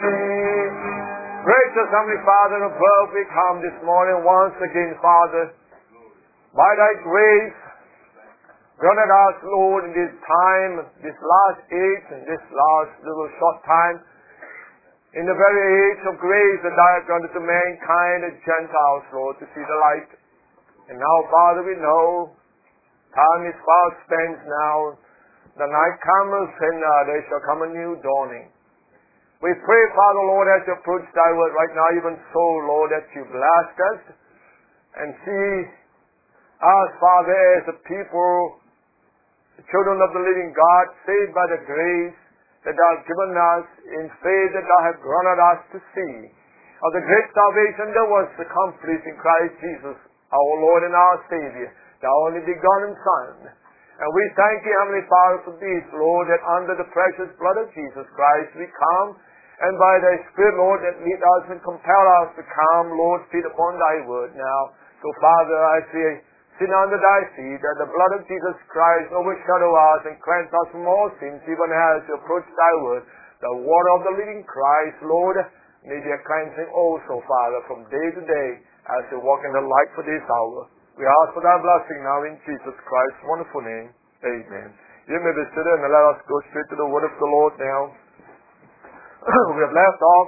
Gracious Heavenly Father above, we come this morning once again, Father, by Thy grace, granted us, Lord, in this time, this last age, in this last little short time, in the very age of grace that Thou hast granted to mankind and Gentiles, Lord, to see the light. And now, Father, we know time is fast spent now. The night cometh, and there shall come a new dawning. We pray, Father, Lord, as you approach Thy word right now, even so, Lord, that you bless us and see us, Father, as a people, the children of the living God, saved by the grace that Thou hast given us in faith that Thou hast granted us to see of the great salvation that was accomplished in Christ Jesus, our Lord and our Savior, the only begotten Son. And we thank you, Heavenly Father, for this, Lord, that under the precious blood of Jesus Christ we come, and by Thy Spirit, Lord, that lead us and compel us to come, Lord, feed upon Thy word now. So, Father, I say, sit under Thy feet, that the blood of Jesus Christ overshadow us and cleanse us from all sins, even as you approach Thy word. The water of the living Christ, Lord, may be a cleansing also, Father, from day to day, as we walk in the light for this hour. We ask for Thy blessing now in Jesus Christ's wonderful name. Amen. You may be seated, and let us go straight to the word of the Lord now. We have left off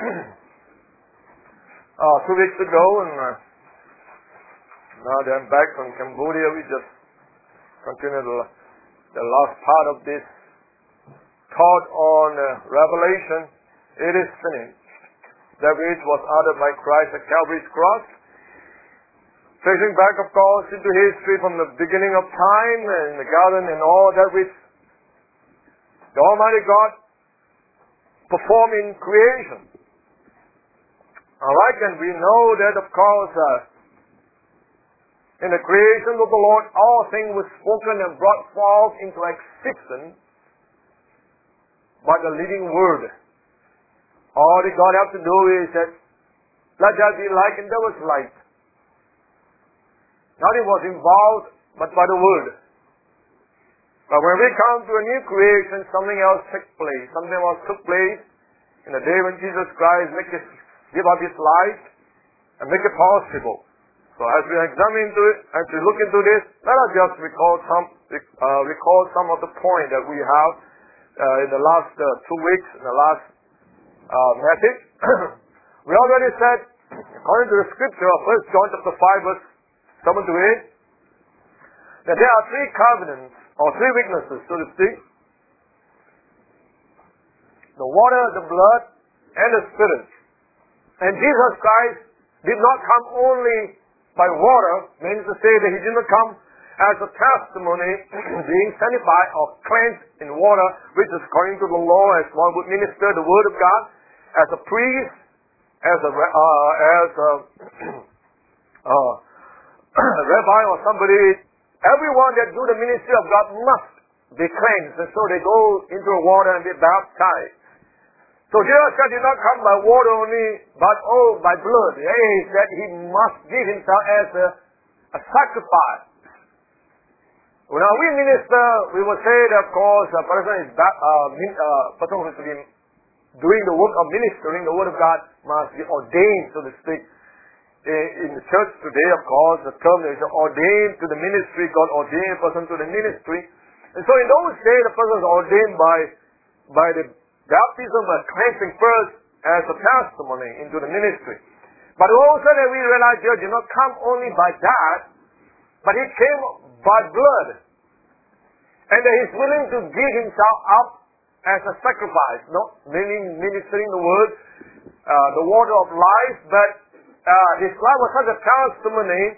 2 weeks ago, and now that I'm back from Cambodia, we just continue the last part of this thought on Revelation. It is finished. That which was uttered by Christ at Calvary's cross, tracing back, of course, into history from the beginning of time and the garden and all that which the Almighty God performed in creation. All right, and we know that, of course, in the creation of the Lord, all things were spoken and brought forth into existence by the living Word. All that God has to do is that, let there be light, and there was light. Nothing was involved but by the Word. But when we come to a new creation, something else took place. Something else took place in the day when Jesus Christ give up His life and make it possible. So as we examine into it, as we look into this, let us just recall some of the points that we have in the last 2 weeks, in the last message. We already said, according to the scripture of 1 John chapter 5, verse 7 to 8, that there are 3 covenants, or 3 witnesses, so to speak. The water, the blood, and the Spirit. And Jesus Christ did not come only by water, means to say that He did not come as a testimony, being sanctified or cleansed in water, which is according to the law, as one would minister the Word of God, as a priest, as a rabbi or somebody. Everyone that do the ministry of God must be cleansed, and so they go into the water and be baptized. So Jesus Christ did not come by water only, but by blood. That is, that He must give Himself as a sacrifice. When we minister, we will say that, of course, a person who is to be doing the work of ministering the Word of God must be ordained, so to speak. In the church today, of course, the term is ordained to the ministry. God ordained a person to the ministry. And so in those days, the person is ordained by the baptism of cleansing first as a testimony into the ministry. But also that we realize Jesus did not come only by that, but He came by blood. And that He's willing to give Himself up as a sacrifice, not meaning ministering the Word, the water of life, but His life was such a testimony,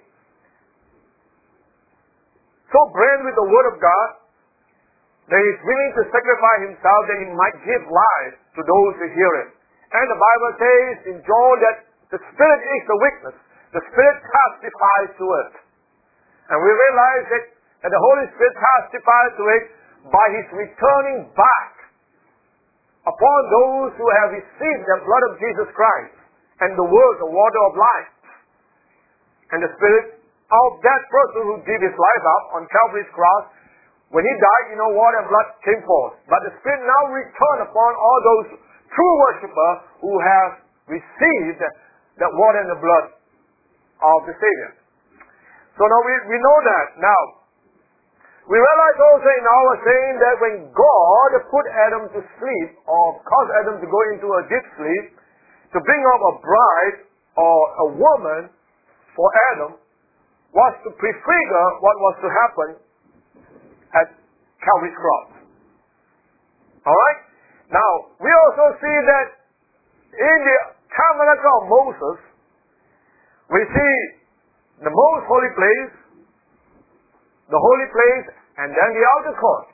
so brand with the Word of God, that He is willing to sacrifice Himself that He might give life to those who hear it. And the Bible says in John that the Spirit is the witness. The Spirit testifies to it. And we realize that the Holy Spirit testifies to it by His returning back upon those who have received the blood of Jesus Christ and the Word, the water of life. And the Spirit of that person who gave his life up on Calvary's cross, when he died, water and blood came forth. But the Spirit now returned upon all those true worshiper who has received the water and the blood of the Savior. So now we know that. Now, we realize also in our saying that when God put Adam to sleep, or caused Adam to go into a deep sleep, to bring up a bride or a woman for Adam, was to prefigure what was to happen at Calvary's cross. Alright? Now, we also see that in the tabernacle of Moses, we see the most holy place, the holy place, and then the outer court.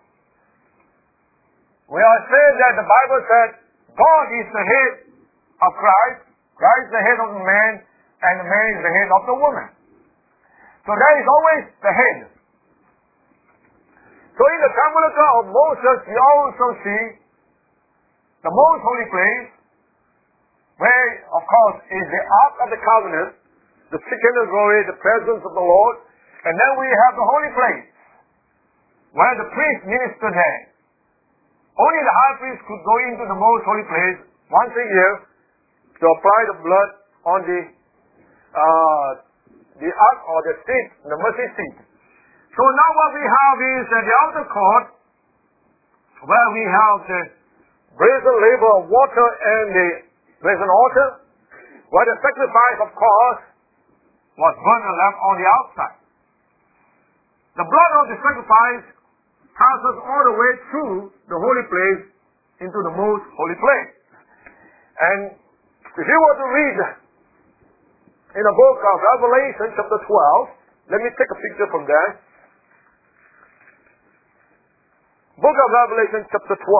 We are said that the Bible said God is the head of Christ, Christ is the head of the man, and the man is the head of the woman. So there is always the head. So in the tabernacle of Moses, you also see the most holy place, where, of course, is the Ark of the Covenant, the Shekinah glory, the presence of the Lord, and then we have the holy place, where the priest ministered there. Only the high priest could go into the most holy place once a year to apply the blood on the ark or the seat, the mercy seat. So now what we have is the outer court, where we have the brazen laver of water and the brazen altar, where the sacrifice, of course, was burned and left on the outside. The blood of the sacrifice passes all the way through the holy place into the most holy place. And if you were to read in the book of Revelation chapter 12, let me take a picture from there. Book of Revelation chapter 12.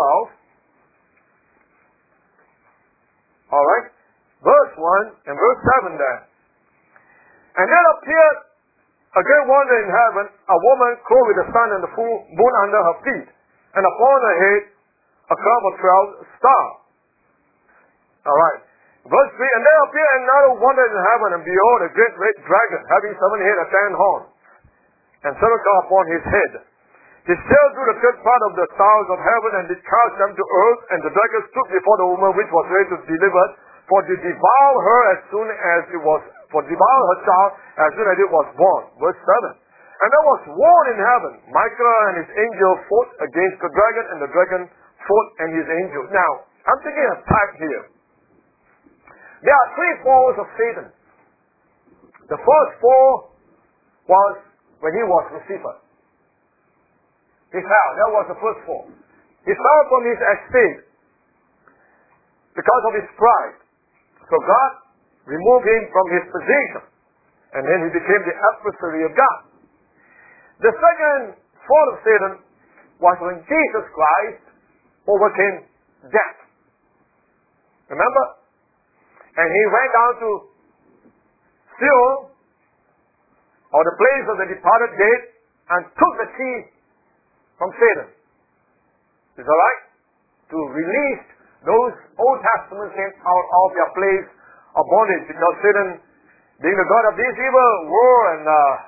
Alright. Verse 1 and verse 7 there. And there appeared a great wonder in heaven, a woman clothed with the sun and the full moon under her feet, and upon her head a crown of 12 stars. Alright. Verse 3, and there appeared another wonder in heaven, and behold, a great red dragon, having 7 heads and 10 horns, and 7 crowns upon his head. He sailed through the third part of the stars of heaven, and did cast them to earth, and the dragon stood before the woman which was ready to be delivered, for to devour her as soon as it was, for to devour her child as soon as it was born. Verse 7. And there was war in heaven. Michael and his angel fought against the dragon, and the dragon fought and his angel. Now, I'm taking a type here. There are 3 falls of Satan. The first fall was when he was Lucifer. He fell. That was the first fall. He fell from his estate because of his pride. So God removed him from his position. And then he became the adversary of God. The second fall of Satan was when Jesus Christ overcame death. Remember? And he went down to Sheol, or the place of the departed dead, and took the key from Satan. Is that right? To release those Old Testament saints out of their place of bondage, because Satan, being the god of this evil world, and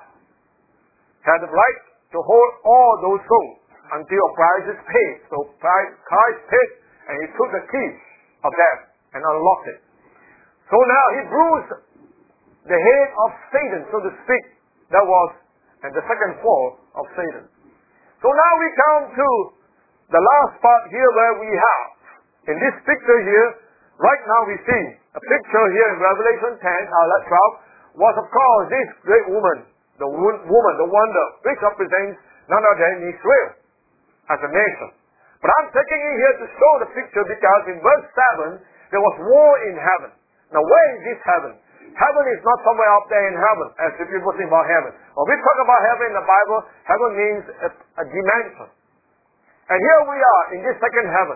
had the right to hold all those souls until a price is paid. So Christ paid, and he took the key of death and unlocked it. So now he bruised the head of Satan, so to speak. That was and the second fall of Satan. So now we come to the last part here where we have, in this picture here, right now we see a picture here in Revelation 10, 12, was of course this great woman, the wonder, which represents none other than Israel as a nation. But I'm taking it here to show the picture because in verse 7, there was war in heaven. Now where is this heaven? Heaven is not somewhere up there in heaven, as if people think about heaven. When we talk about heaven in the Bible, heaven means a dimension. And here we are in this second heaven.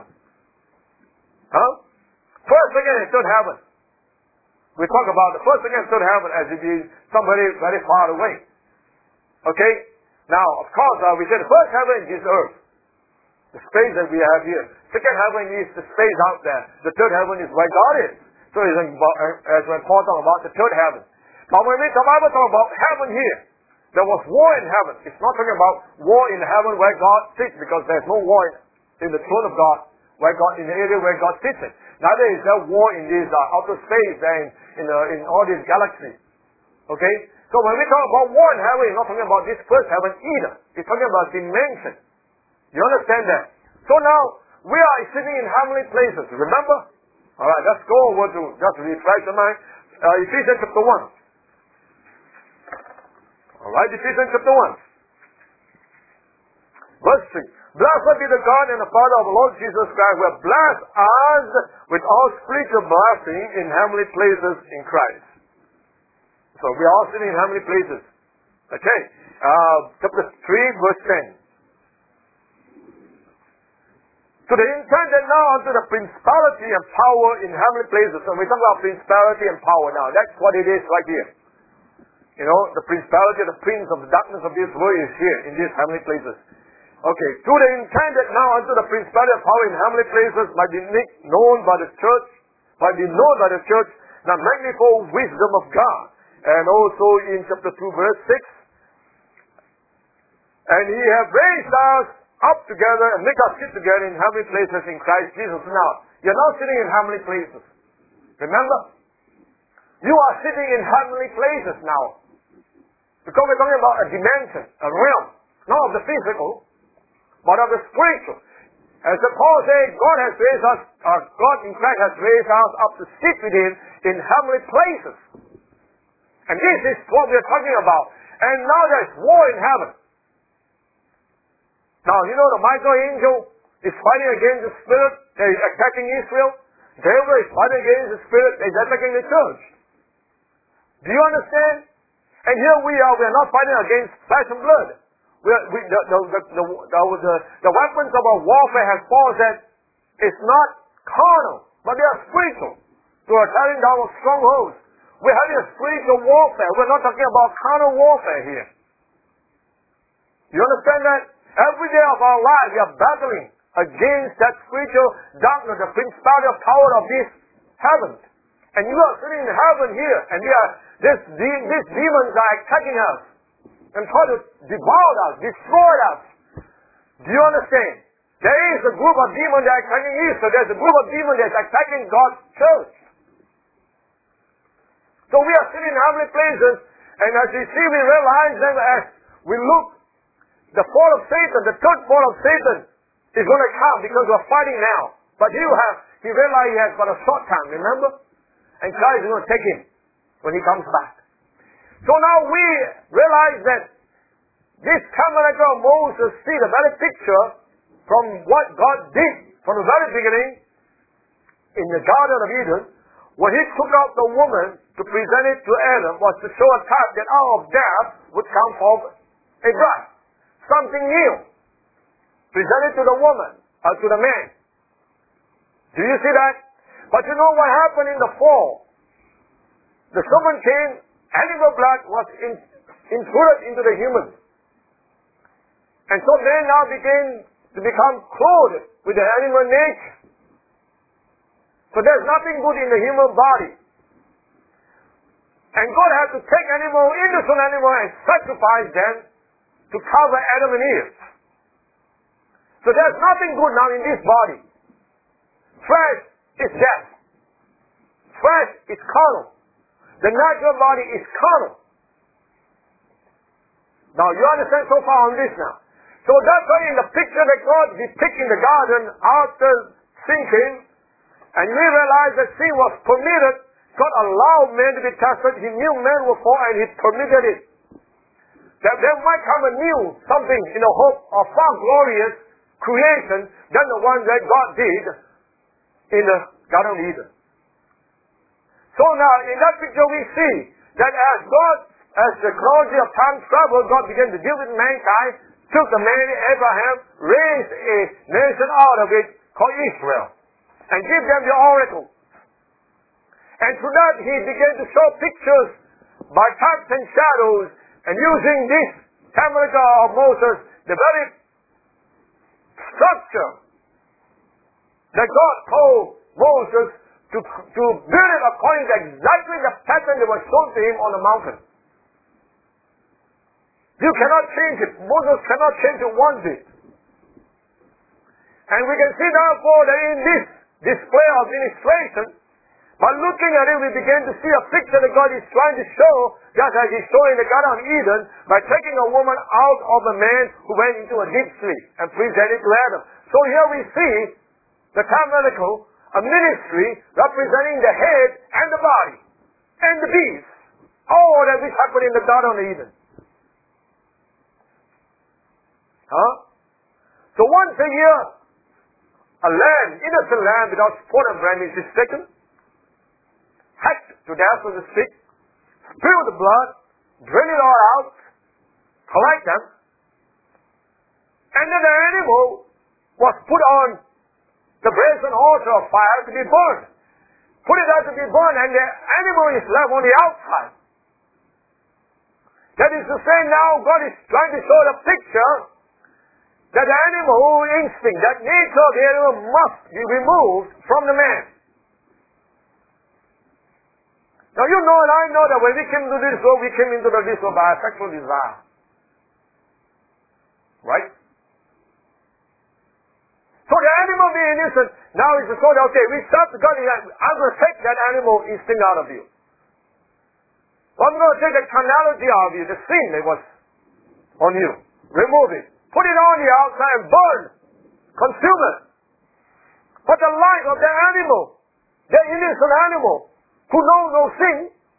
First, second, and third heaven. We talk about the first, second, and third heaven as if it is somebody very far away. Okay? Now, of course, we say the first heaven is earth. The space that we have here. Second heaven is the space out there. The third heaven is where God is. So it's as when Paul talks about the third heaven. But when the Bible talks about heaven here, there was war in heaven. It's not talking about war in heaven where God sits, because there's no war in the throne of God in the area where God sits in. Neither is there war in this outer space and in all these galaxies. Okay? So when we talk about war in heaven, we're not talking about this first heaven either. We're talking about dimension. You understand that? So now, we are sitting in heavenly places. Remember? Alright, let's go over to just refresh the mind. Ephesians chapter 1. Alright, Ephesians chapter 1. Verse 3. Blessed be the God and the Father of the Lord Jesus Christ, who has blessed us with all spiritual blessing in heavenly places in Christ. So we are all sitting in heavenly places. Okay. Chapter 3, verse 10. To the intent that now unto the principality and power in heavenly places. So we talk about principality and power now. That's what it is right here. You know, the principality, the prince of the darkness of this world is here in these heavenly places. Okay. To the intent that now unto the principality and power in heavenly places might be known by the church, the manifold wisdom of God. And also in chapter 2, verse 6. And He hath raised us up together and make us sit together in heavenly places in Christ Jesus. Now, you're now sitting in heavenly places. Remember? You are sitting in heavenly places now. Because we're talking about a dimension, a realm. Not of the physical, but of the spiritual. As Paul said, God has raised us, God in Christ has raised us up to sit with Him in heavenly places. And this is what we're talking about. And now there's war in heaven. Now, you know the Michael angel is fighting against the spirit that is attacking Israel. Devil is fighting against the spirit that is attacking the church. Do you understand? And here we are not fighting against flesh and blood. The weapons of our warfare, has Paul said, it's not carnal, but they are spiritual. So we're tearing down strongholds. We're having a spiritual warfare. We're not talking about carnal warfare here. You understand that? Every day of our life, we are battling against that spiritual darkness, the principality of power of this heaven. And you are sitting in heaven here, and these demons are attacking us and trying to devour us, destroy us. Do you understand? There is a group of demons that are attacking Israel. There's a group of demons that is attacking God's church. So we are sitting in heavenly places, and as we see, we realize that as we look, the fall of Satan, the third fall of Satan is going to come because we're fighting now. But he realized he has got a short time, remember? And Christ is going to take him when he comes back. So now we realize that this tabernacle of Moses see the very picture from what God did from the very beginning in the Garden of Eden, when He took out the woman to present it to Adam, was to show a type that out of death would come forth a bride. Something new. Presented to the woman, to the man. Do you see that? But you know what happened in the fall? The serpent came, animal blood was intruded into the human. And so man now began to become clothed with the animal nature. So there's nothing good in the human body. And God had to take innocent animal and sacrifice them to cover Adam and Eve. So there's nothing good now in this body. Flesh is death. Flesh is carnal. The natural body is carnal. Now you understand so far on this now. So that's why in the picture that God depicted in the garden after sin came, and we realized that sin was permitted, God allowed man to be tested. He knew man would fall and He permitted it. That there might come a new something in the hope of far glorious creation than the one that God did in the Garden of Eden. So now in that picture we see that as the chronology of time traveled, God began to deal with mankind, took the man Abraham, raised a nation out of it called Israel, and give them the oracle. And through that He began to show pictures by types and shadows, and using this tabernacle of Moses, the very structure that God told Moses to build it according to exactly the pattern that was shown to him on the mountain. You cannot change it. Moses cannot change it one bit. And we can see therefore that in this display of ministration, by looking at it, we begin to see a picture that God is trying to show, just as He showed in the Garden of Eden, by taking a woman out of a man who went into a deep sleep and presented to Adam. So here we see the tabernacle, a ministry representing the head and the body and the beast. All that which happened in the Garden of Eden. So once a year, a lamb, innocent lamb without spot and blemish is taken, hacked to death with a stick, spill the blood, drain it all out, collect them, and then the animal was put on the brazen altar of fire to be burned. Put it out to be burned, and the animal is left on the outside. That is to say, now God is trying to show the picture that the animal instinct, that nature of the animal must be removed from the man. Now you know and I know that when we came into this world, we came into this world by a sexual desire. Right? So the animal being innocent, now is the sort of, okay, we start to God, I'm going to take that animal instinct out of you. So I'm going to take the carnality out of you, the sin that was on you. Remove it. Put it on the outside and burn. Consume it. But the life of the animal, the innocent animal, who knows no sin,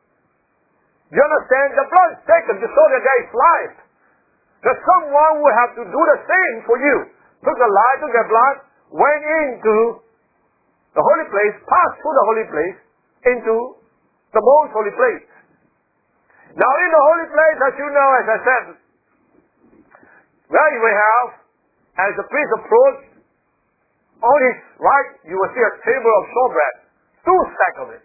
you understand? The blood is taken to show that there is life. That someone would have to do the same for you. Took the life, took the blood, went into the holy place, passed through the holy place, into the most holy place. Now in the holy place, as you know, as I said, where you will have, as the priest approached, on his right, you will see a table of showbread, 2 stacks of it,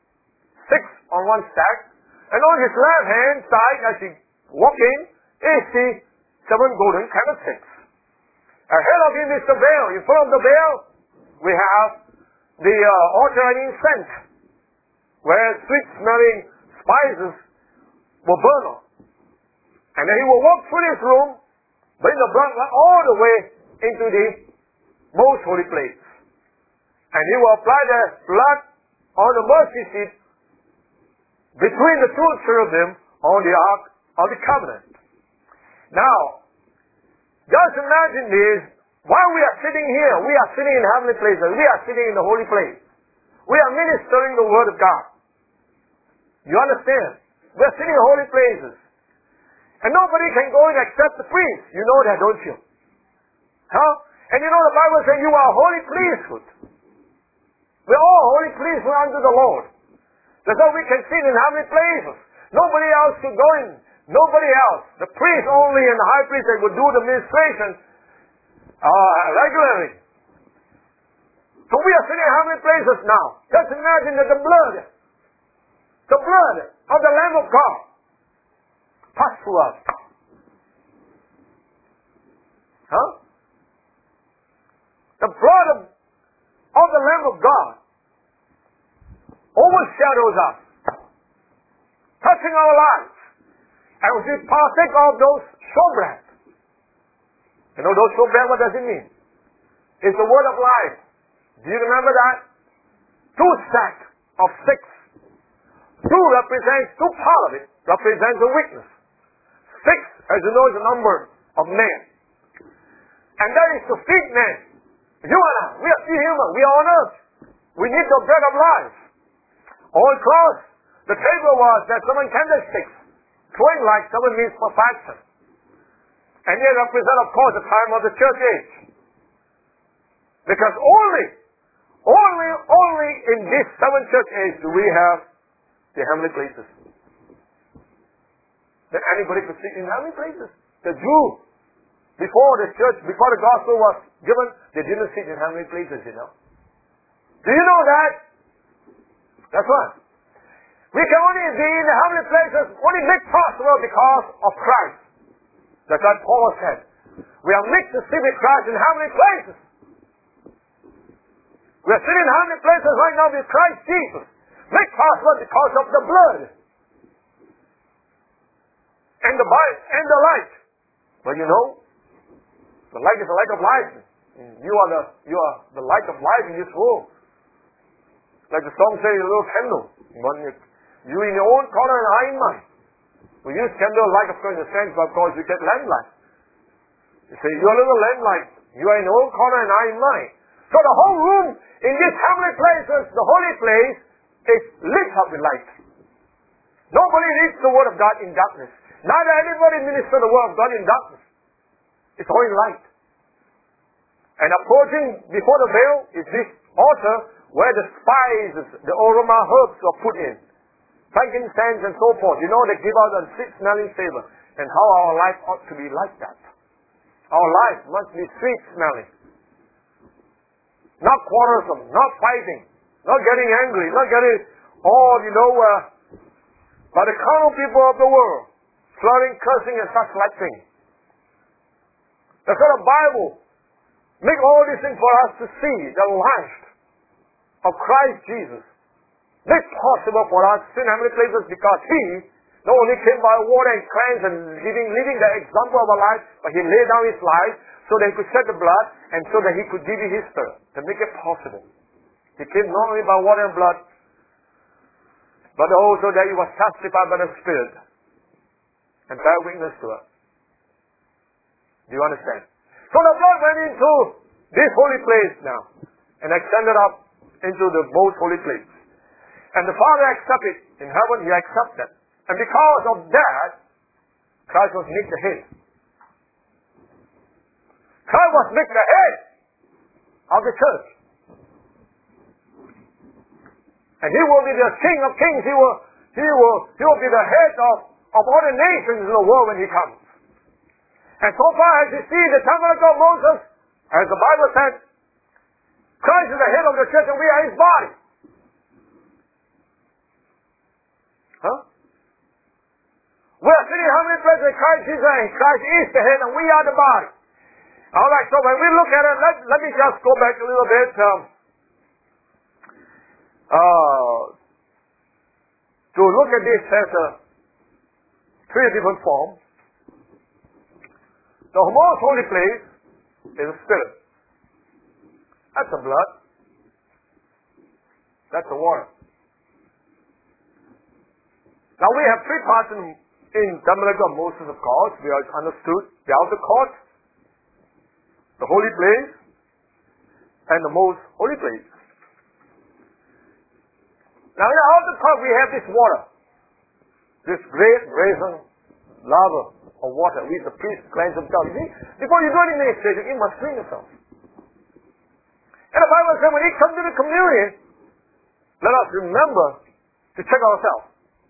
6 on one stack, and on his left hand side, as he walk in, is the 7 golden candlesticks. Ahead of him is the veil. In front of the veil, we have the altar and incense, where sweet-smelling spices will burn on. And then he will walk through this room, bring the blood all the way into the most holy place. And he will apply the blood on the mercy seat between the 2 cherubim on the ark of the covenant. Now, just imagine this. While we are sitting here, we are sitting in heavenly places. We are sitting in the holy place. We are ministering the word of God. You understand? We are sitting in holy places. And nobody can go in except the priest. You know that, don't you? And you know the Bible says you are holy priesthood. We're all holy priesthood unto the Lord. That's how we can sit in heavenly places. Nobody else could go in. Nobody else. The priest only and the high priest that would do the ministration regularly. So we are sitting in heavenly places now. Just imagine that the blood of the Lamb of God passed through us. The blood of the Lamb of God overshadows us, touching our lives. And we partake of those showbread. You know those showbread, what does it mean? It's the word of life. Do you remember that? 2 stacks of 6. 2 represents, 2 part of it represents the weakness. 6, as you know, is the number of men. And that is to feed men. You and I, we are still human. We are on earth. We need the bread of life. All across the table was that 7 candlesticks, flowing like 7 means perfection. And they represent, of course, the time of the church age. Because only in this 7 church age do we have the heavenly places. That anybody could sit in heavenly places. The Jew, before the church, before the gospel was given, they didn't sit in heavenly places, you know. Do you know that? That's right. We can only be in the heavenly places, only made possible because of Christ. That's what Paul said. We are made to sit with Christ in heavenly places. We are sitting in heavenly places right now with Christ Jesus. Made possible because of the blood. And the light. Well, you know, the light is the light of life. You are the light of life in this world. Like the song says, a little candle. You in your own corner and I in mine. We use candle light, of course, in a sense, but of course we get lamplight. You say, you're a little lamplight. You are in your own corner and I in mine. So the whole room in these heavenly places, the holy place, is lit up with light. Nobody reads the word of God in darkness. Neither anybody minister the word of God in darkness. It's all in light. And approaching before the veil is this altar where the spices, the aroma herbs are put in. Frankincense and so forth. You know, they give out a sweet-smelling savor. And how our life ought to be like that. Our life must be sweet-smelling. Not quarrelsome, not fighting, not getting angry, not getting all, by the carnal people of the world, swearing, cursing, and such like things. That's what the Bible make all these things for us to see the life of Christ Jesus. Make possible for us in heavenly places because He not only came by water and cleanse and living the example of a life, but He laid down His life so that He could shed the blood and so that He could give you His Spirit to make it possible. He came not only by water and blood, but also that He was justified by the Spirit and bear witness to us. Do you understand? So the blood went into this holy place now and extended up into the most holy place. And the Father accepted it. In heaven, He accepted. And because of that, Christ was made the head. Christ was made the head of the church. And He will be the King of kings. He will be the head of all the nations in the world when He comes. And so far as you see the tabernacle of Moses, as the Bible said, Christ is the head of the church and we are His body. Huh? We are sitting how many places Christ is and Christ is the head and we are the body. Alright, so when we look at it, let me just go back a little bit to look at this as three different forms. The most holy place is the Spirit. That's the blood. That's the water. Now we have three parts in tabernacle of Moses, of course. We are understood the outer court, the holy place, and the most holy place. Now in the outer court we have this water. This great brazen laver of water which the priest cleanse himself. You see, before you do any ministration, you must clean yourself. And the Bible says when we come to the communion, let us remember to check ourselves.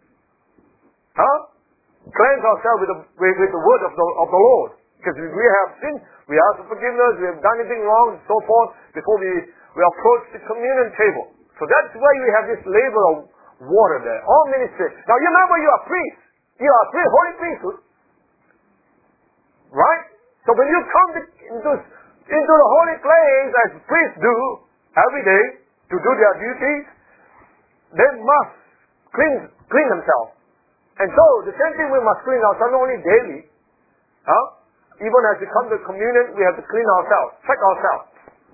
Cleanse ourselves with the word of the Lord. Because if we have sinned, we ask for forgiveness, we have done anything wrong, and so forth, before we approach the communion table. So that's why we have this labor of water there. All ministry. Now you remember you are priests. You are a priest, holy priesthood. Right? So when you come into the holy place, as priests do every day to do their duties, they must clean themselves. And so the same thing we must clean ourselves not only daily. Even as we come to communion, we have to clean ourselves, check ourselves.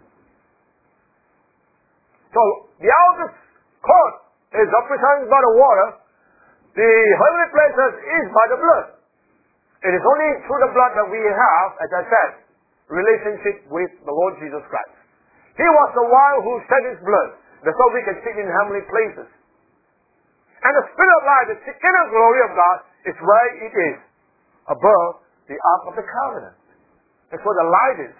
So the outer court is represented by the water. The heavenly places is by the blood. It is only through the blood that we have, as I said, relationship with the Lord Jesus Christ. He was the one who shed His blood. That's why we can sit in heavenly places. And the Spirit of life, the inner glory of God, is where it is, above the Ark of the Covenant. That's where the light is.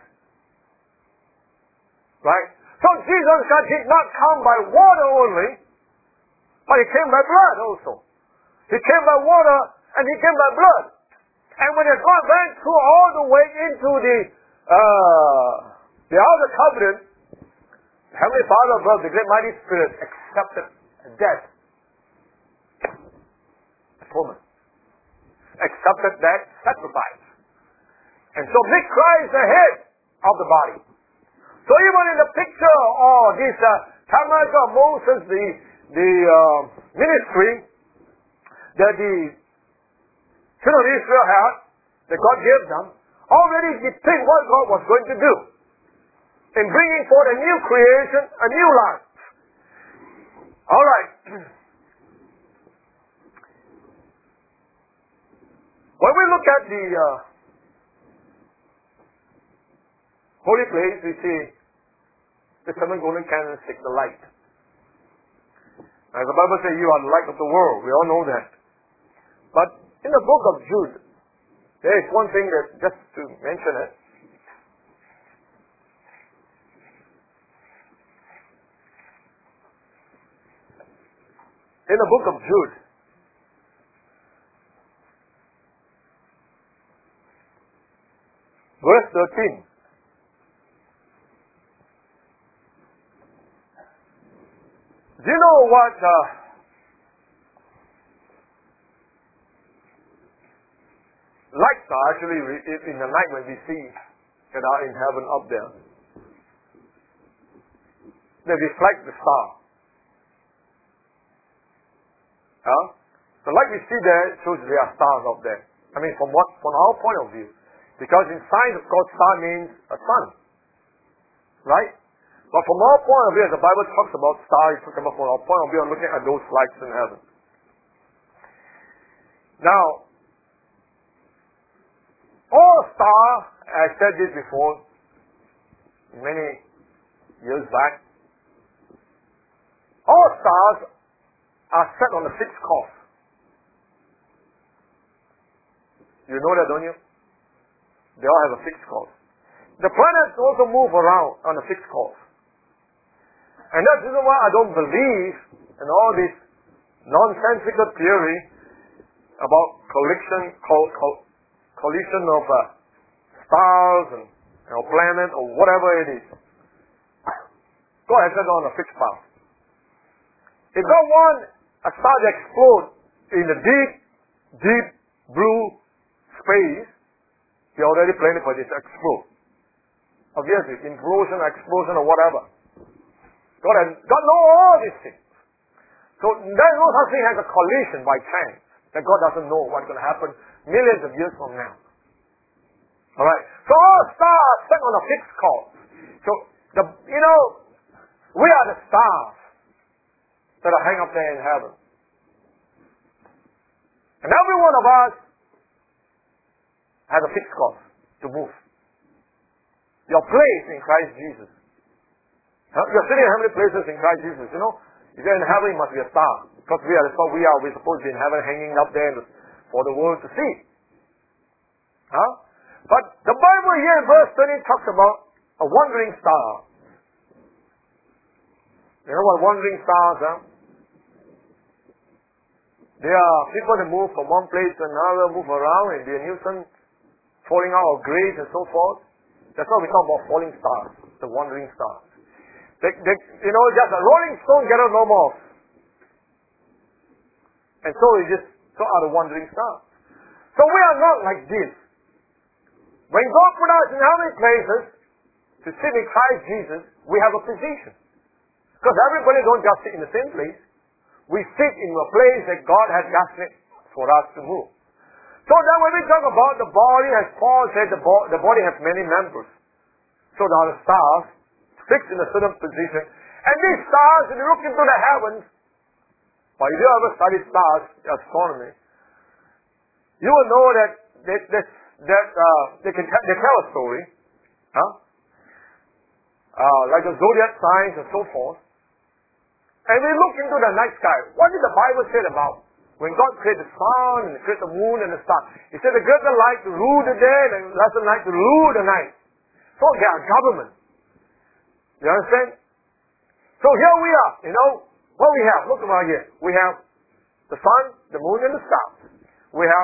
Right? So Jesus God did not come by water only, but He came by blood also. He came by water and He came by blood. And when God went through all the way into the outer covenant, Heavenly Father above, the great mighty Spirit, accepted death. Atonement. Accepted that sacrifice. And so make Christ the head of the body. So even in the picture of this tabernacle of Moses, the ministry that the children of Israel had, that God gave them, already depict what God was going to do. in bringing forth a new creation, a new life. All right. When we look at the holy place, we see the 7 golden candlesticks, the light. As the Bible says, you are the light of the world. We all know that. But in the book of Jude, there is one thing that, just to mention it, in the book of Jude, verse 13, do you know what lights are actually in the night when we see that are in heaven up there? They reflect the star. The light we see there shows there are stars up there. I mean, from our point of view. Because in science, of course, star means a sun. Right? But from our point of view, as the Bible talks about stars, it's talking about from our point of view, looking at those lights in heaven. Now, all stars, I said this before, many years back, all stars are set on a fixed course. You know that, don't you? They all have a fixed course. The planets also move around on a fixed course. And that's the reason why I don't believe in all this nonsensical theory about collision of stars and planets or whatever it is. God has set on a fixed path. If God wants a star to explode in the deep blue space, He already planned it for this to explode. Obviously, implosion, explosion, or whatever. God knows all these things. So there's no such thing as a collision by chance, that God doesn't know what's going to happen millions of years from now. Alright? So all stars set on a fixed course. So, we are the stars that are hang up there in heaven. And every one of us has a fixed course to move. Your place in Christ Jesus. You're sitting in heavenly places in Christ Jesus, If you're in heaven, you must be a star. Because we are the star we are. We're supposed to be in heaven hanging up there for the world to see. But the Bible here in verse 20 talks about a wandering star. You know what wandering stars are? They are people that move from one place to another, move around, and be a nuisance, falling out of grace and so forth. That's why we talk about falling stars, the wandering stars. Just a rolling stone cannot no more. And so are the wandering stars. So we are not like this. When God put us in heavenly places to sit in Christ Jesus, we have a position. Because everybody don't just sit in the same place. We sit in a place that God has destined for us to move. So then when we talk about the body, as Paul said, the body has many members. So there are the stars fixed in a certain position. And these stars, if you look into the heavens, or if you ever studied stars, astronomy, you will know that they tell a story. Like the zodiac signs and so forth. And we look into the night sky. What did the Bible say about when God created the sun and created the moon and the stars? He said they gave the light to rule the day and left the night to rule the night. So they are government. You understand? So here we are. What we have? Look around here. We have the sun, the moon, and the stars. We have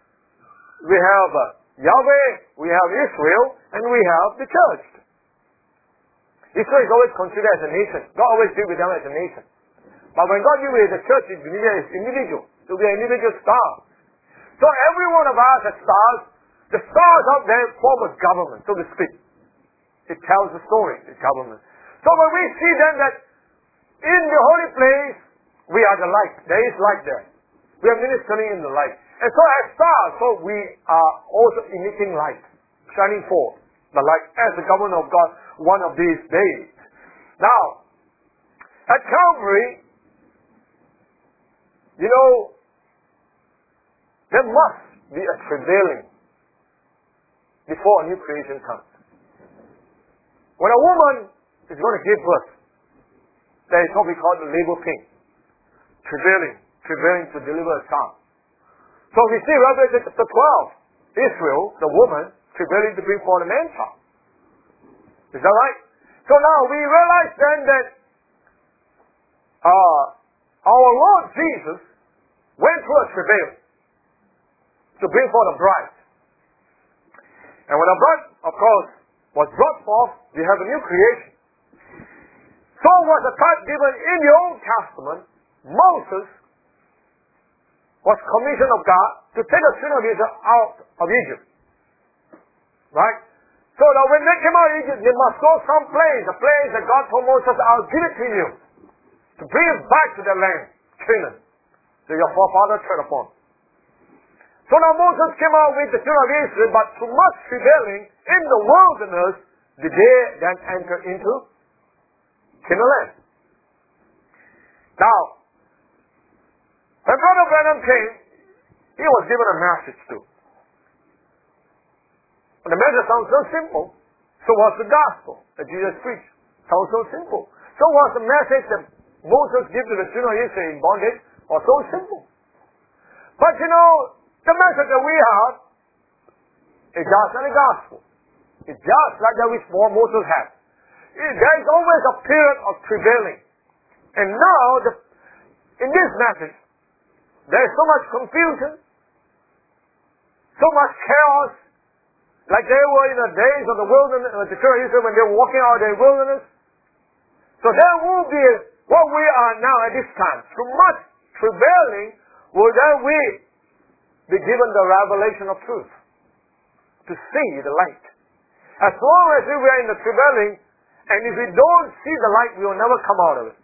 Yahweh, we have Israel, and we have the church. Israel is always considered as a nation. God always deals with them as a nation. But when God deals with the church, it's individual. It will be an individual star. So every one of us has stars. The stars out there form a government, so to speak. It tells the story, the government. So when we see then that in the holy place, we are the light. There is light there. We are ministering in the light. And so as stars, so we are also emitting light, shining forth. the light as the government of God one of these days. Now, at Calvary, you know, there must be a travailing before a new creation comes. When a woman is going to give birth, there is what we call the labor pain. Travailing to deliver a child. So we see Revelation chapter 12, Israel, the woman, travailing to bring forth a man-child. Is that right? So now we realize then that our Lord Jesus went through a travail to bring forth a bride. And when a bride, of course, was brought forth, we have a new creation. So was the type given in the Old Testament. Moses was commissioned of God to take the children of Israel out of Egypt. Right? So that when they came out of Egypt, they must go some place, a place that God told Moses, I'll give it to you, to bring it back to the land, Canaan, that your forefathers tread upon. So now Moses came out with the children of Israel, but too much prevailing in the wilderness, did they then enter into Canaan land. Now, when Brother Branham came, he was given a message too. And the message sounds so simple. So was the gospel that Jesus preached. Sounds so simple. So was the message that Moses gave to the children of Israel in bondage, was so simple. But you know, the message that we have is just not the gospel. It's just like that which Moses had. There is always a period of travailing. And now, in this message, there is so much confusion, so much chaos, like they were in the days of the wilderness, the children of Israel when they were walking out of the wilderness. So there will be what we are now at this time. Through much travailing, will then we be given the revelation of truth, to see the light. As long as we are in the travailing, and if we don't see the light, we will never come out of it.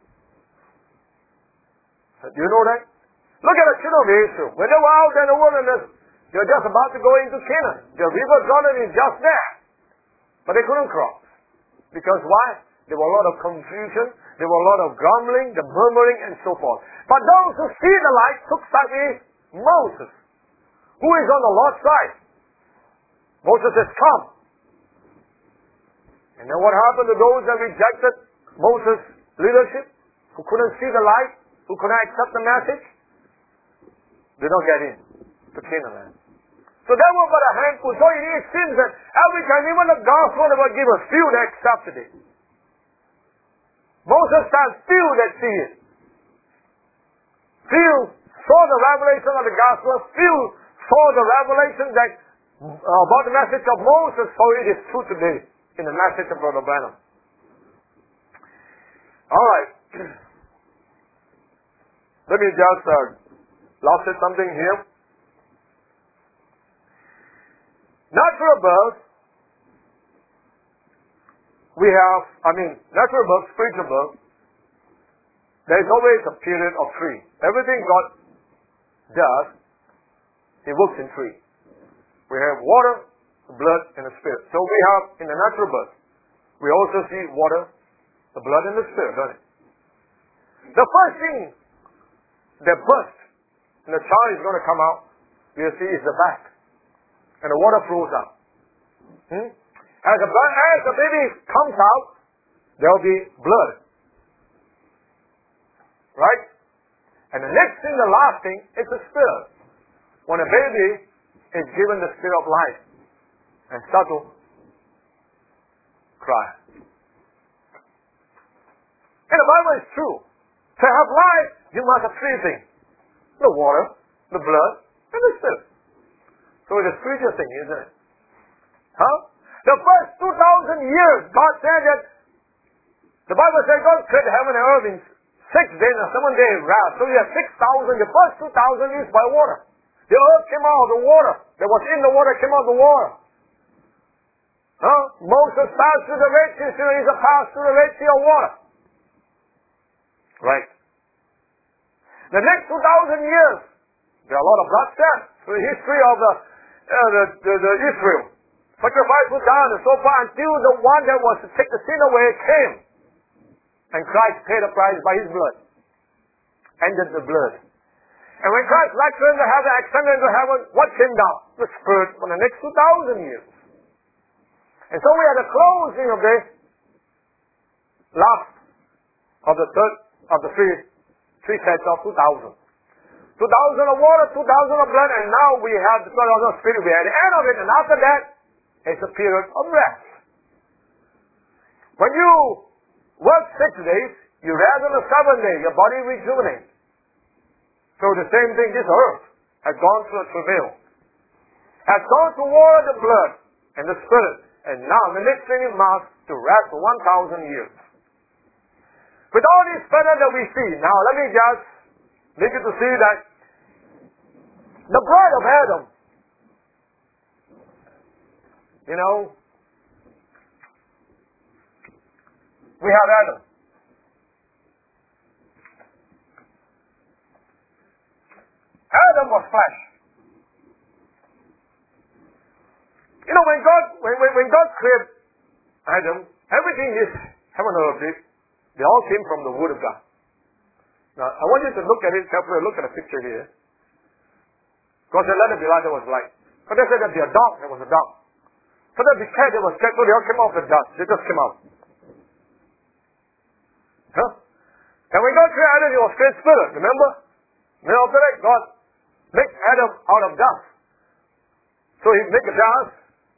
Do you know that? Look at the children of Israel. When they were out in the wilderness, they were just about to go into Canaan. The river Jordan is just there. But they couldn't cross. Because why? There were a lot of confusion. There were a lot of grumbling, the murmuring, and so forth. But those who see the light took sight with Moses, who is on the Lord's side. Moses says, come. And then what happened to those that rejected Moses' leadership, who couldn't see the light, who couldn't accept the message? They don't get in to Canaan land. So that was but a handful. So it seems that every time, even the gospel never give us few that accepted it. Moses says few that see it. Few saw the revelation of the gospel. Few saw the revelation that about the message of Moses. So it is true today in the message of Brother Branham. All right. Let me just lost something here. Natural birth, we have, natural birth, spiritual birth, there is always a period of three. Everything God does, He works in three. We have water, the blood, and the spirit. So we have, in the natural birth, we also see water, the blood, and the spirit, don't it? The first thing that bursts, and the child is going to come out, we'll see is the back. And the water flows out. As the baby comes out, there will be blood. Right? And the next thing, the last thing, is the spirit. When a baby is given the spirit of life and start to cry. And the Bible is true. To have life, you must have three things. The water, the blood, and the spirit. So it's a spiritual thing, isn't it? Huh? The first 2,000 years, God said that, the Bible says God created heaven and earth in 6 days and 7 days rest. So you have 6,000, the first 2,000 is by water. The earth came out of the water. That was in the water came out of the water. Huh? Moses passed through the Red Sea, so he's a pass through the Red Sea of water. Right. The next 2,000 years, there are a lot of bloodshed through the history of the Israel. Sacrifice was done and so far until the one that was to take the sin away came. And Christ paid a price by His blood. Ended the blood. And when Christ left into heaven, ascended into heaven, what came down? The Spirit for the next 2,000 years. And so we are the closing of the last of the third of the three sets of 2,000. 2,000 of water, 2,000 of blood, and now we have the 2,000 of Spirit. We are at the end of it, and after that, it's a period of rest. When you work 6 days, you rest on the 7th day, your body rejuvenates. So the same thing, this earth has gone through a travail, has gone through water, the blood, and the Spirit, and now the next thing is marked to rest for 1,000 years. With all these feathers that we see, now let me just make you to see that the bride of Adam, you know, we have Adam. Adam was flesh. You know, when God created Adam, everything is heaven and earth, they all came from the Word of God. Now, I want you to look at it carefully. Look at the picture here. God said, let there be light, there was light. But they said that there be a dark, there was a dark. So there be cat, there was cat, so they all came out of the dust. They just came out. Huh? And when God created Adam, He was created spirit, remember? Then after that, God made Adam out of dust. So He made a dust,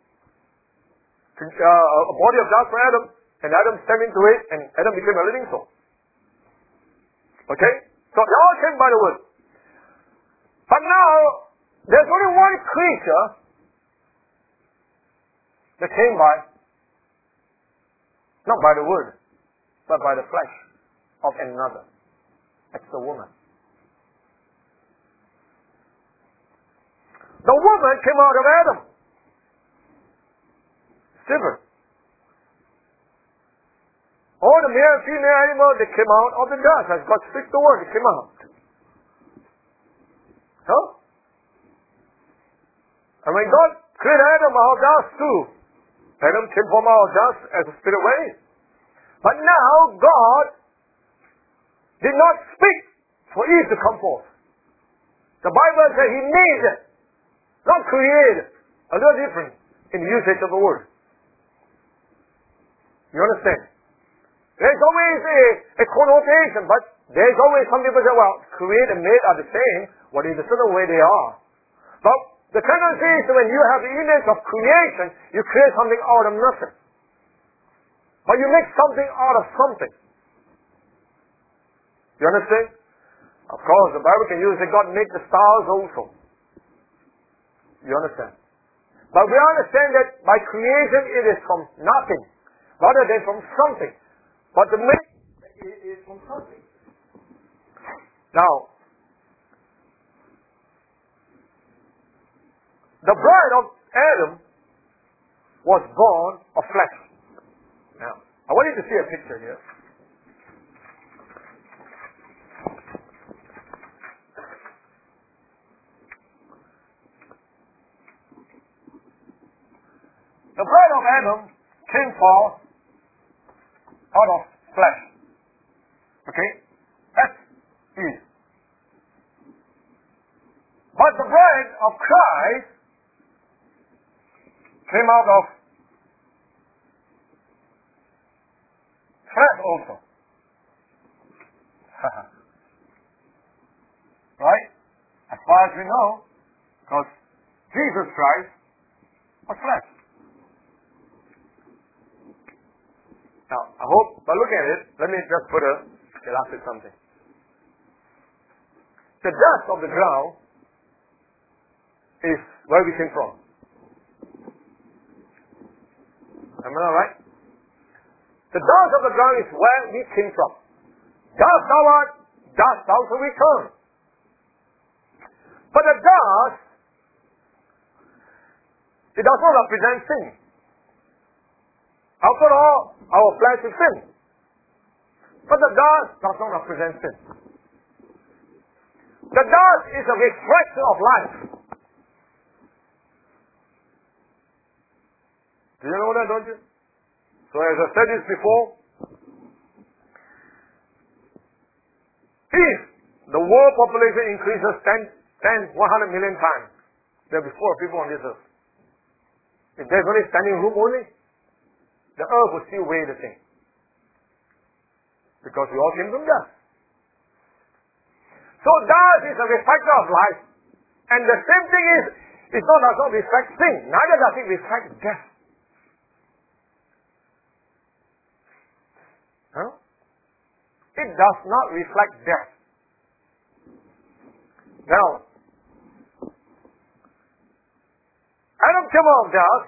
a body of dust for Adam, and Adam stepped into it, and Adam became a living soul. Okay? So they all came by the Word. But now, there's only one creature that came by, not by the Word, but by the flesh of another. That's the woman. The woman came out of Adam. Different. All the male and female animals, they came out of the dust. As God speaks the word, they came out. Huh? And when God created Adam out of dust too, Adam came from out of dust as a spirit raised. But now God did not speak for Eve to come forth. The Bible says He made it, not created. A little different in the usage of the word. You understand? There's always a connotation, but there's always some people say, well, create and made are the same. What is the certain way they are? But the tendency is when you have the image of creation, you create something out of nothing. But you make something out of something. You understand? Of course, the Bible can use it. God made the stars also. You understand? But we understand that by creation it is from nothing, rather than from something. But the make is from something. Now, the bride of Adam was born of flesh. Now, I want you to see a picture here. The bride of Adam came forth out of flesh. Okay? That's Eve. But the bride of Christ came out of flesh also. Right? As far as we know, because Jesus Christ was flesh. Now, I hope, by looking at it, let me just put a illustrate something. The dust of the ground is where we came from. Am I right? The dust of the ground is where we came from. Dust thou art, dust thou shalt return. But the dust, it does not represent sin. After all, our flesh is sin. But the dust does not represent sin. The dust is a reflection of life. Do you know that, don't you? So as I said this before, if the world population increases 100 million times, there will be 4 people on this earth. If there's only standing room only, the earth will still weigh the same. Because we all came from dust. So dust is a reflector of life. And the same thing is, it does not reflect sin, neither does it reflect death. Huh? It does not reflect death. Now, Adam came out of dust.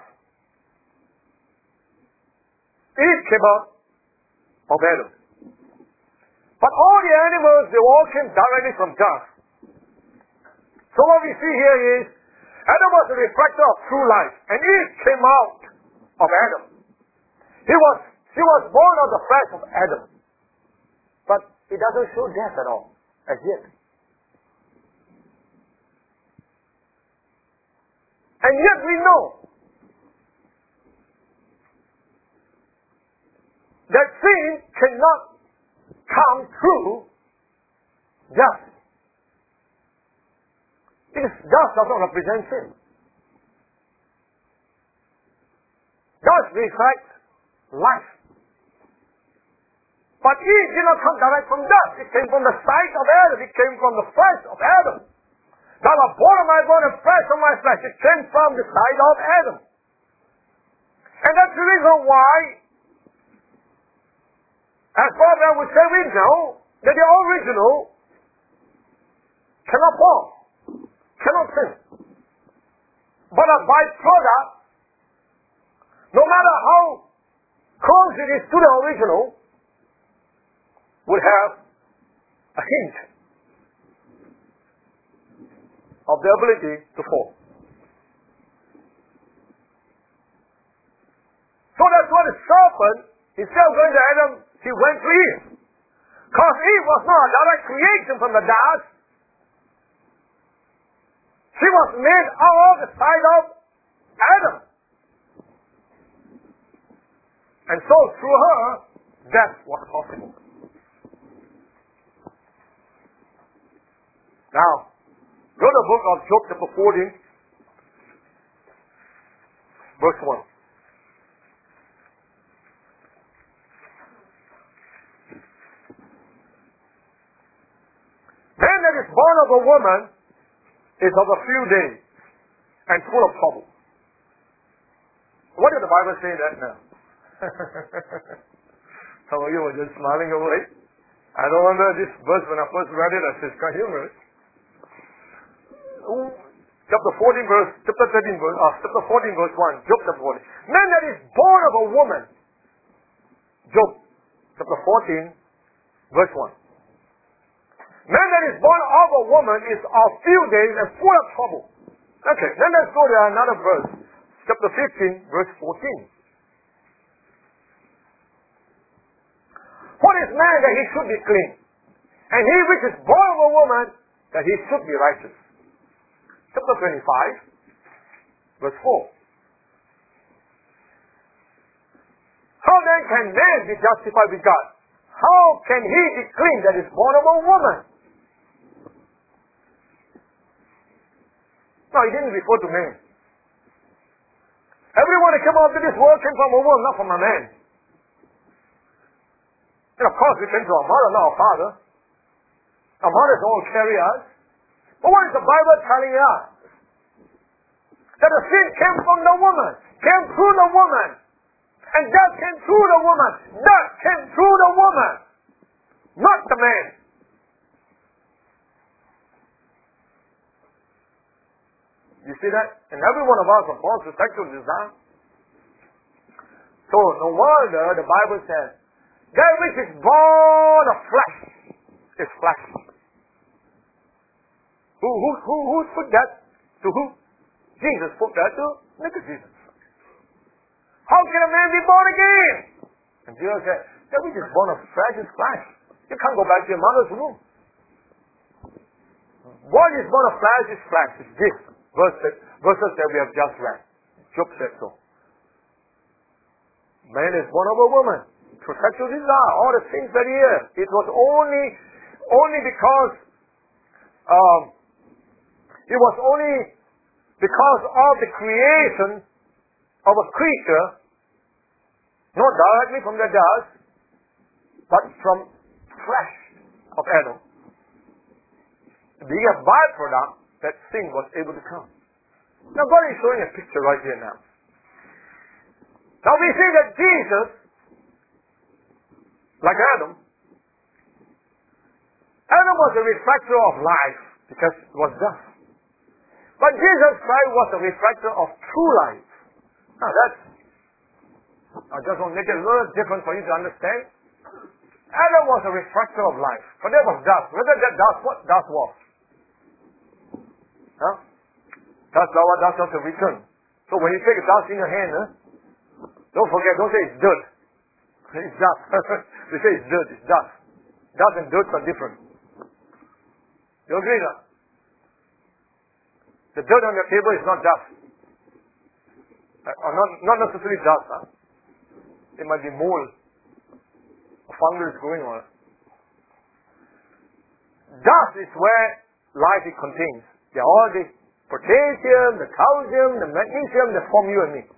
Eve came out of Adam. But all the animals, they all came directly from dust. So what we see here is, Adam was a reflector of true life, and Eve came out of Adam. She was born of the flesh of Adam. But it doesn't show death at all, as yet. And yet we know that sin cannot come through dust. Dust does not represent sin. Dust reflects life. But Eve did not come direct from dust. It came from the side of Adam. It came from the flesh of Adam. Thou art bone of my bone and flesh of my flesh. It came from the side of Adam. And that's the reason why, as Father would say, we know that the original cannot fall, cannot sin. But a byproduct, no matter how close it is to the original, would have a hint of the ability to fall. So that's what the serpent, instead of going to Adam, he went to Eve. Because Eve was not a direct creation from the dust. She was made out of the side of Adam. And so through her, death was possible. Now, go to the book of Job chapter 14, verse 1. Man that is born of a woman is of a few days and full of trouble. What did the Bible say that now? Some of you were just smiling away. I don't wonder this verse, when I first read it, I said, it's quite humorous. Chapter 13 verse 1, Job chapter 14. Man that is born of a woman, Job chapter 14, verse 1. Man that is born of a woman is of few days and full of trouble. Okay, then let's go to another verse, chapter 15, verse 14. What is man that he should be clean? And he which is born of a woman, that he should be righteous. Chapter 25, verse 4. How then can man be justified with God? How can he be clean that is born of a woman? No, he didn't refer to man. Everyone that came out of this world came from a woman, not from a man. And of course, we came to our mother, not our father. Our mothers all carry us. But what is the Bible telling us? That the sin came from the woman, came through the woman. And death came through the woman. Death came through the woman, not the man. You see that? And every one of us are born to sexual desire. So no wonder the Bible says, that which is born of flesh is flesh. Who put that to who? Jesus put that to Nicodemus. How can a man be born again? And Jesus said, that which is born of flesh is flesh. You can't go back to your mother's womb. What is born of flesh is flesh. It's this. Verses that we have just read. Job said so. Man is born of a woman. Through sexual desire, all the things that he is. It was only because of the creation of a creature, not directly from the dust, but from flesh of Adam, being a byproduct that sin was able to come. Now God is showing a picture right here now. Now we see that Jesus, like Adam was a reflector of life because it was dust. But Jesus Christ was a reflector of true life. Now I just want to make it a little different for you to understand. Adam was a reflector of life. For there was dust. Whether that dust, what dust was? Huh? Dust, what dust does return. So when you take a dust in your hand, don't forget, don't say it's dirt. It's dust. We say it's dirt, it's dust. Dust and dirt are different. You agree now? The dirt on your table is not dust. Or not necessarily dust. Huh? It might be mold. Fungus growing on it. Dust is where life it contains. There are all the potassium, the calcium, the magnesium that form you and me.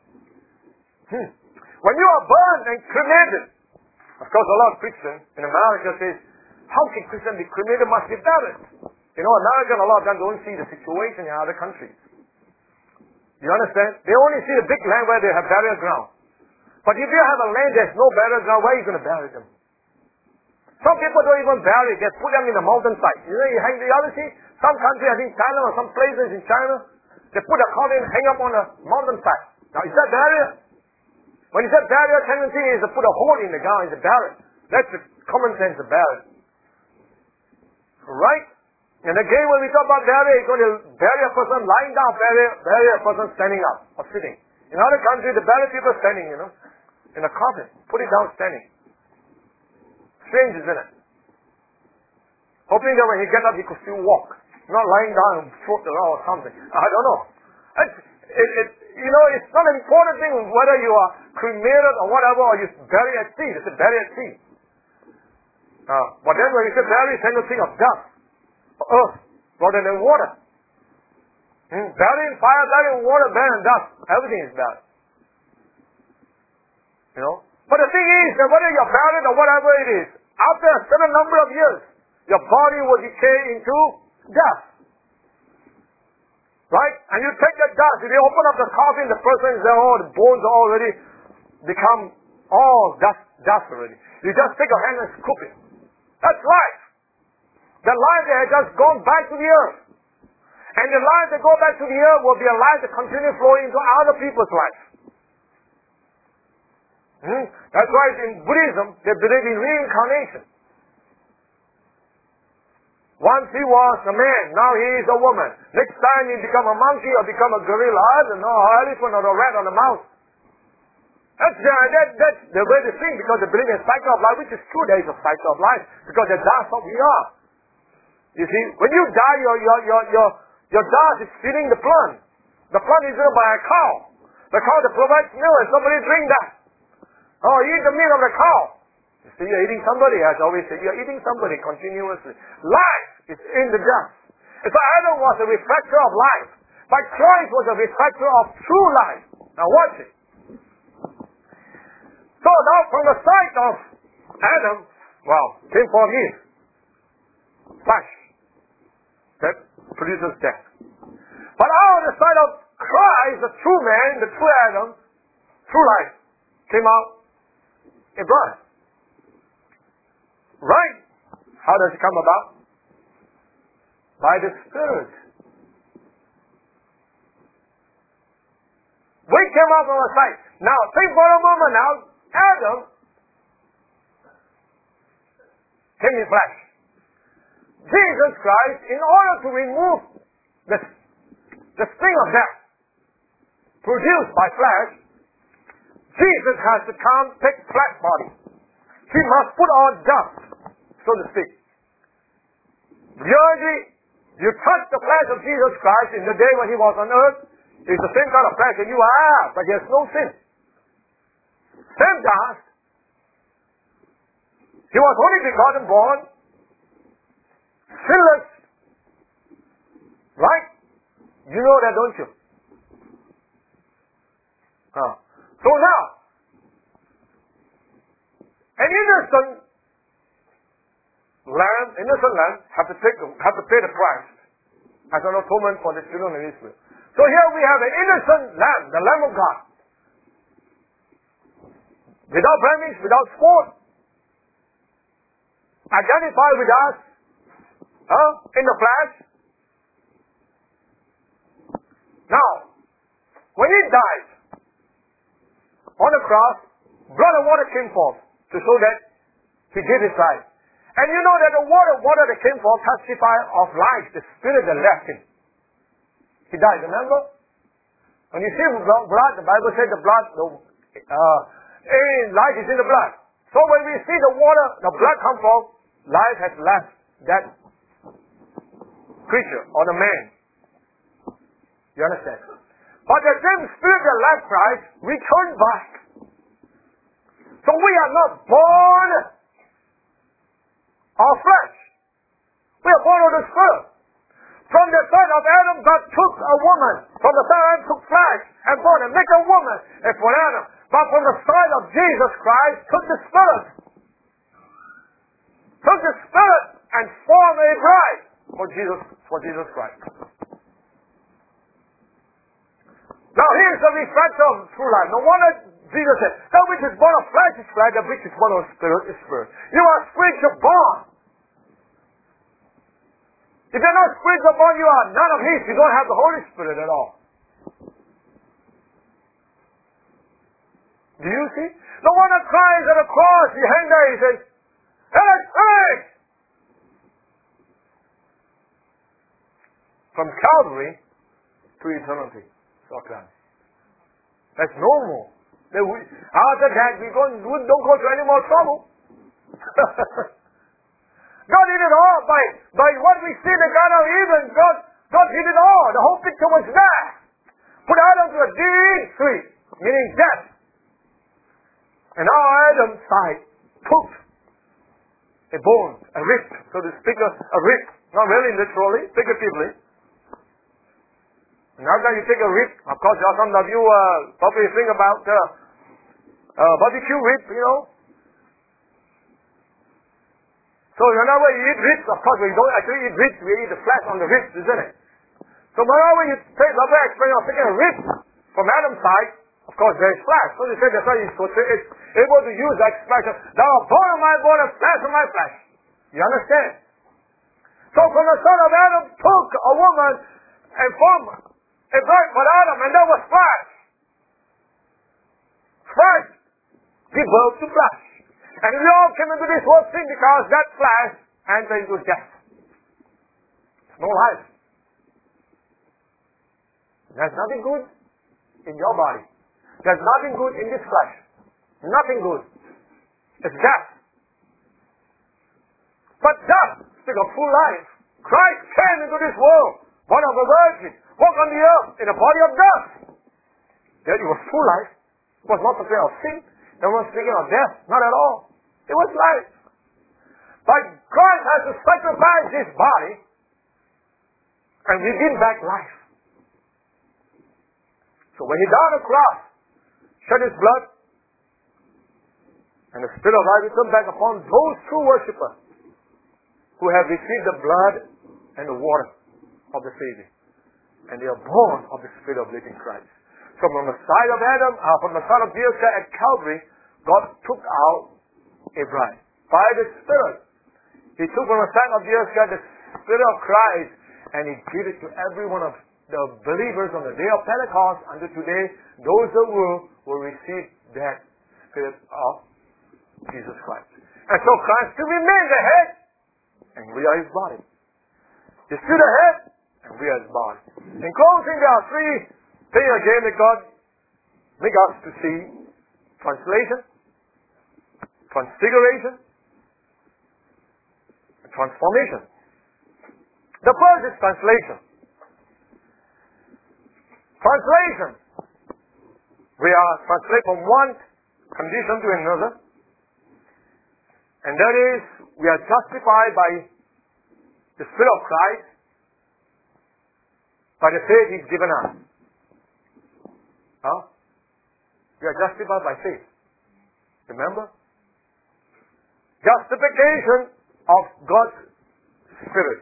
When you are burned and cremated, of course a lot of Christians in America says, how can Christians be cremated? Must be buried. You know, Americans a lot of times don't see the situation in other countries. You understand? They only see the big land where they have burial ground. But if you have a land there's no burial ground, where are you going to bury them? Some people don't even bury, they put them in the mountainside. You know, you hang the other see, some countries, I think China or some places in China, they put a coffin hang up on a mountainside. Now is that burial? When you say burial, tendency is to put a hole in the ground, is a burial. That's the common sense of burial. Right? And again, when we talk about burial, you're going to bury a person lying down, bury a person standing up or sitting. In other countries, they bury people standing, you know, in a coffin. Put it down standing. Strange, isn't it? Hoping that when he gets up, he could still walk. Not lying down and float around or something. I don't know. It's not an important thing whether you are cremated or whatever, or you bury at sea. It's a bury at sea. But then when you say bury, tend to think of dust, or earth, rather than water. Bury in fire, bury in water, bury in dust. Everything is bad. You know? But the thing is that whether you're buried or whatever it is, after a certain number of years, your body will decay into dust. Right? And you take that dust, if you open up the coffin, the person is there, the bones are already become all dust already. You just take a hand and scoop it. That's life. The life that has just gone back to the earth. And the life that go back to the earth will be a life that continue flowing into other people's life. That's why in Buddhism, they believe in reincarnation. Once he was a man, now he is a woman. Next time he become a monkey or become a gorilla, I don't know, or elephant or a rat or a mouse. That's the way they think, because they believe in a cycle of life, which is true, there is a cycle of life, because that's what we are. You see, when you die, your dust is feeding the plant. The plant is eaten by a cow. The cow that provides milk, and somebody drink that. Oh, eat the meat of the cow. You see, you're eating somebody, as I always say, you're eating somebody continuously. Life is in the dust. And so Adam was a reflector of life, but Christ was a reflector of true life. Now watch it. So now from the side of Adam, came from Eve. Flesh. That produces death. But out of the side of Christ, the true man, the true Adam, true life, came out in blood. Right? How does it come about? By the Spirit. We came out from the side. Now, think for a moment now, Adam came in flesh. Jesus Christ, in order to remove the sting of death produced by flesh, Jesus has to come take flesh body. He must put on dust, so to speak. You touch the flesh of Jesus Christ in the day when he was on earth, it's the same kind of flesh that you have, but there's no sin. same dust. He was only begotten born, sinless. Right? You know that, don't you? So now, an innocent lamb have to pay the price as an atonement for the children of Israel. So here we have an innocent lamb, the Lamb of God, without blemish, without spot, identified with us in the flesh. Now, when he died on the cross, blood and water came forth to show that he gave his life. And you know that the water that came forth testified of life, the spirit that left him. He died, remember? When you see blood, the Bible said the blood, life is in the blood. So when we see the water, the blood come forth, life has left that creature or the man. You understand? But the same spirit that left Christ returned back. So we are not born of flesh. We are born of the Spirit. From the son of Adam, God took a woman. From the son of Adam, took flesh and born and make a woman and for Adam. But from the son of Jesus Christ, took the Spirit. Took the Spirit and formed a bride for Jesus Christ. Now here's the reflector of true life. No wonder Jesus said, that which is born of flesh is flesh, that which is born of spirit is spirit. You are spiritual born. If you're not spiritual born, you are none of His. You don't have the Holy Spirit at all. Do you see? No wonder Christ at the cross, He hung there, He says, it is finished. From Calvary to eternity. That's normal. After that, we don't go to any more trouble. God did it all by what we see in the Garden of Eden. God did it all. The whole picture was there. Put Adam to a deep sleep, meaning death. And now Adam's side took a bone, a rib, so to speak, a rib. Not really literally, figuratively. And after you take a rib, of course, some of you probably think about barbecue rib, you know. So whenever you eat ribs, of course, we don't actually eat ribs, we eat the flesh on the ribs, isn't it? So whenever you take another experience of taking a rib from Adam's side, of course, there is flesh. So they say that's why he's able to use that expression, thou art bone of my bone and flesh of my flesh. You understand? So from the son of Adam took a woman and formed a bride for Adam, and that was flesh. Flesh give birth to flesh. And we all came into this world sin because that flesh entered into death. No life. There's nothing good in your body. There's nothing good in this flesh. Nothing good. It's death. But death, speak of full life. Christ came into this world, born of a virgin, walked on the earth in a body of dust. Then it was full life. It was not speaking of sin. It was speaking of death. Not at all. It was life. But Christ has to sacrifice His body and we give back life. So when He died on the cross, shed His blood, and the Spirit of life returned back upon those true worshippers who have received the blood and the water of the Savior. And they are born of the Spirit of living Christ. So from the side of Adam, from the side of Jesus at Calvary, God took out a bride by the Spirit. He took from the side of Jesus the Spirit of Christ, and He gave it to every one of the believers on the day of Pentecost until today. Those that will receive that Spirit of Jesus Christ. And so Christ still remains the head, and we are His body. He's still the head, and we are His body. In closing, there are three things again that God makes us to see: translation, transfiguration, and transformation. The first is translation. Translation. We are translated from one condition to another. And that is, we are justified by the Spirit of Christ, by the faith He's given us. Huh? We are justified by faith. Remember? Justification of God's Spirit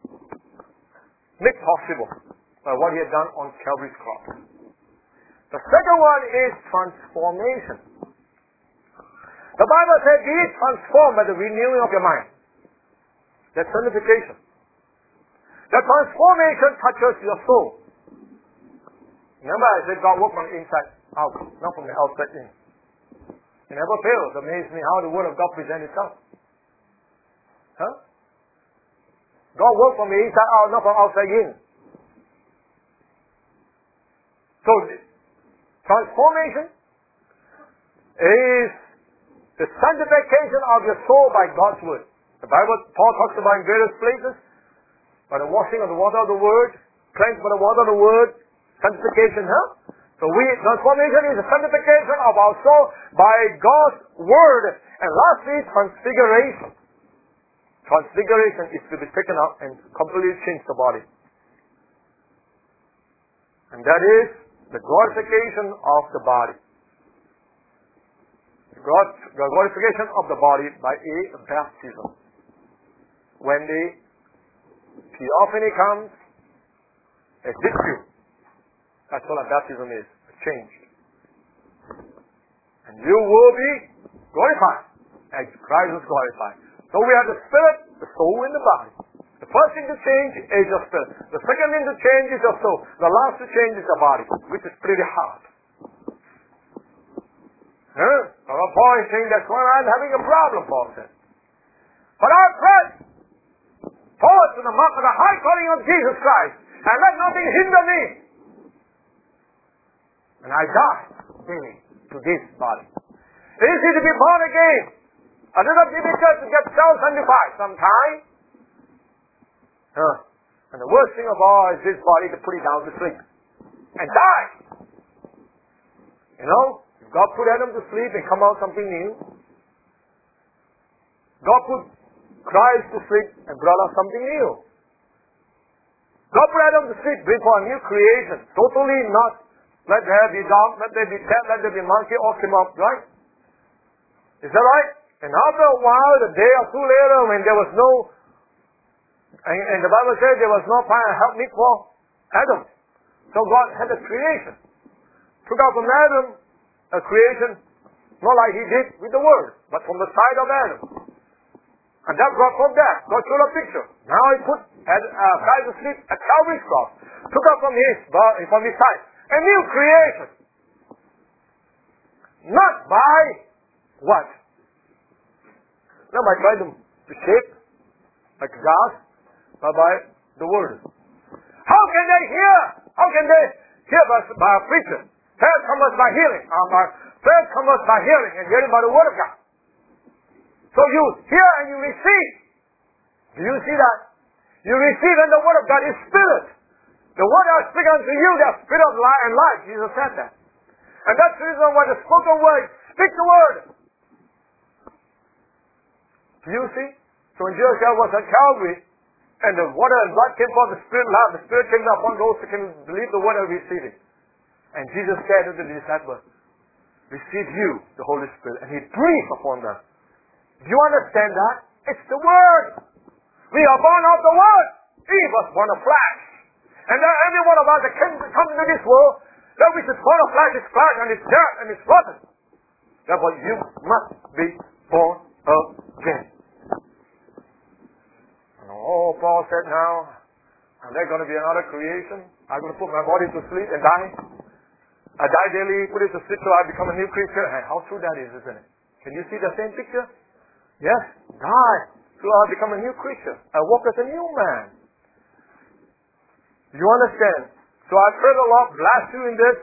made possible by what He had done on Calvary's cross. The second one is transformation. The Bible says, be transformed by the renewing of your mind. That's sanctification. The transformation touches your soul. Remember I said God works from the inside out, not from the outside in. It never fails. It amazes me how the Word of God presents itself. Huh? God works from the inside out, not from outside in. So, transformation is the sanctification of your soul by God's Word. The Bible, Paul talks about in various places, by the washing of the water of the Word, cleansed by the water of the Word, sanctification, huh? So transformation is the sanctification of our soul by God's Word. And lastly, transfiguration. Transfiguration is to be taken out and completely change the body. And that is the glorification of the body. The glorification of the body by a baptism. When the theophany comes, a victory. That's what a baptism is, a change. And you will be glorified as Christ was glorified. So we have the spirit, the soul, and the body. The first thing to change is your spirit. The second thing to change is your soul. The last to change is your body, which is pretty hard. Paul is saying that's why I'm having a problem, Paul said. But I press forward to the mark of the high calling of Jesus Christ, and let nothing hinder me. And I die daily to this body. It is easy to be born again. A little difficult to get self-sanctified sometimes. And the worst thing of all is this body to put it down to sleep. And die. You know? If God put Adam to sleep and come out something new. God put Christ to sleep and brought out something new. God put Adam to sleep, bring for a new creation. Totally not let there be dog, let there be cat, let there be monkey, all came up, right? Is that right? And after a while, a day or two later, when there was no, and the Bible says there was no fire help me for Adam. So God had a creation. Took out from Adam a creation, not like He did with the Word, but from the side of Adam. And that brought from that. God showed a picture. Now He put Christ to sleep at Calvary's cross. Took out from His side. A new creation. Not by what? Not by trying to shape like glass, but by the Word. How can they hear? How can they hear by a preacher? Faith comes by hearing. Faith comes by hearing, and hearing by the Word of God. So you hear and you receive. Do you see that? You receive, and the Word of God is Spirit. The word I speak unto you, the Spirit of life and life. Jesus said that. And that's the reason why the spoken word, speak the word. Do you see? So when Jesus was at Calvary, and the water and blood came forth, the Spirit came down upon those who can believe the word and receive it. And Jesus said to the disciples, receive you, the Holy Spirit. And He breathed upon them. Do you understand that? It's the Word. We are born of the Word. Eve was born of flesh. And then every one of us that comes into this world, that which is born of flesh is flesh, and it's dirt, and it's rotten. Therefore, you must be born again. Oh, Paul said now, are there going to be another creation? I'm going to put my body to sleep and die. I die daily, put it to sleep, so I become a new creature. And how true that is, isn't it? Can you see the same picture? Yes, die, so I become a new creature. I walk as a new man. You understand? So I pray the Lord bless you in this.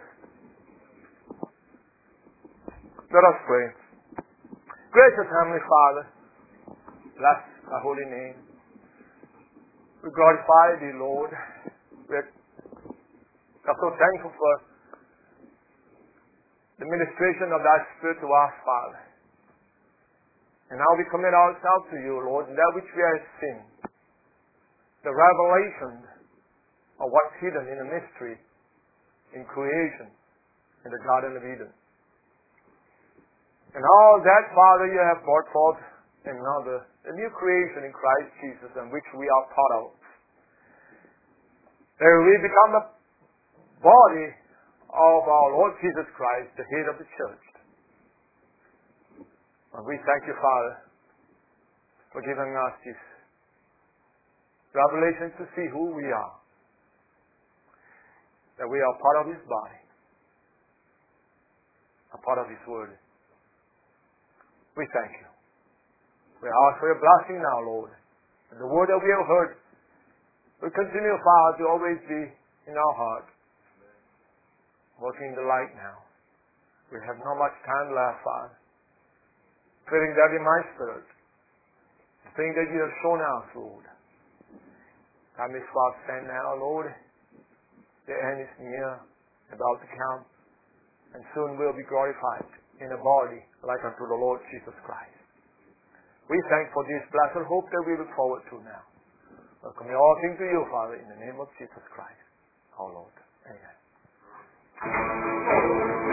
Let us pray. Gracious Heavenly Father, bless Thy holy name. We glorify Thee, Lord. We are so thankful for the ministration of thy Spirit to us, Father. And now we commit ourselves to you, Lord, in that which we have seen. The revelation of what's hidden in the mystery, in creation, in the Garden of Eden. And all that, Father, you have brought forth another, a new creation in Christ Jesus, in which we are part of. That we become the body of our Lord Jesus Christ, the head of the church. And we thank you, Father, for giving us this revelation to see who we are. That we are part of His body, a part of His Word. We thank you. We ask for your blessing now, Lord. And the word that we have heard will continue, Father, to always be in our heart. Working in the light now. We have not much time left, Father. Feeling that in my spirit. The thing that you have shown us, Lord. Time is fast spent now, Lord. The end is near, about to come. And soon we'll be glorified in a body like unto the Lord Jesus Christ. We thank for this blessed hope that we look forward to now. Welcome all things to you, Father, in the name of Jesus Christ, our Lord. Amen.